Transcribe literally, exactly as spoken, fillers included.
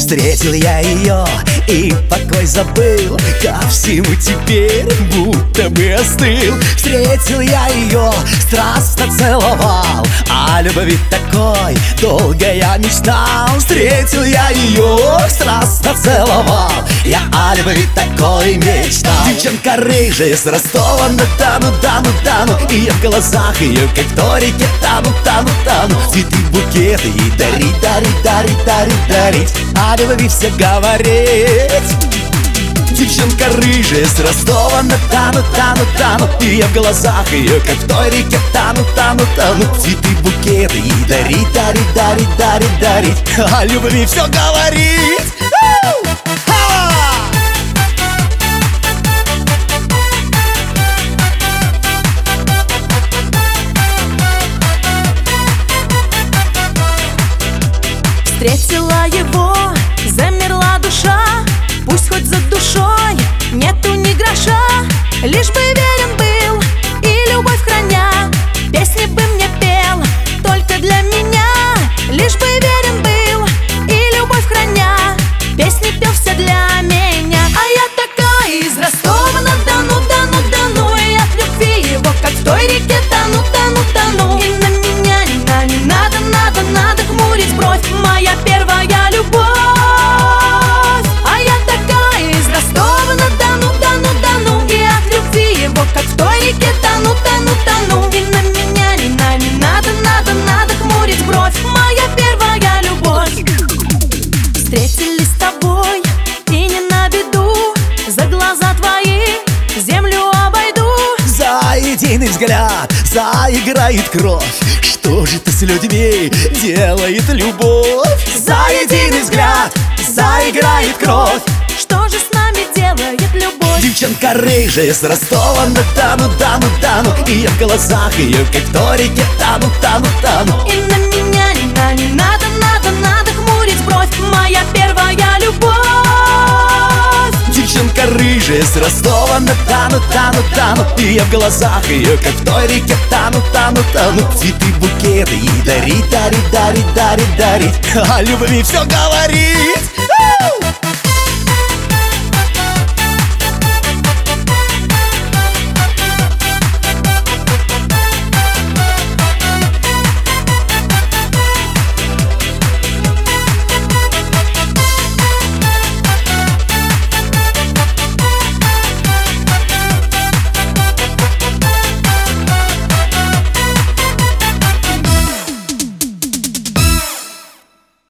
Встретил я ее и покой забыл, ко всему теперь будто бы остыл. Встретил я ее, страстно целовал, о любви такой долго я мечтал. Встретил я ее, страстно целовал, я о любви такой мечтал. Девчонка рыжая с Ростова-на-Дону, Дону, Дону, и я в глазах ее, как в той реке, тану, тану, тану. Цветы, букеты и дарить, дарить, дарить, дарить, дарить, о любви все говорить. Девчонка рыжая с Ростова-на-Дону, Дону, Дону, и я в глазах ее, как в той реке, тану, тану, тану. Цветы, букеты и дарить, дарить, дарить, дарить, дарить, о любви все говорить. Встретила его, замерла душа, пусть хоть за душой нету ни гроша, лишь бы верен был и любовь храня, песни бы мне пел только для меня. Лишь бы верен был и любовь храня, песни пел все для меня. А я такая из Ростова-на-Дону, Дону, Дону, и от любви его, как в той реке, тону, тону, тону. И на меня не, на, не надо, надо, надо хмурить бровь, моя первая любовь. А я такая из Ростова-на-Дону, Дону, Дону, и от любви его, как в той реке, тону, тону, тону. И на меня не, на, не надо, надо, надо хмурить бровь, моя первая любовь. Встретились с тобой и не на беду, за глаза твои землю обойду. За единый взгляд заиграет кровь, что же ты с людьми делает любовь? За единый взгляд заиграет кровь, что же с нами делает любовь? Девчонка рыжая с Ростова-на-Дону, Дону, Дону, и я в глазах ее, как в той реке, тану, тану, тану. И на меня не, на, не надо, надо, надо хмурить бровь, моя первая любовь. Девчонка рыжая с Ростова-на-Дону, Дону, Дону, и я в глазах ее, как в той реке, тану, тану, тану. Цветы, букеты и дарить, дарить, дарить, дарить, дарить, о любви все говорит.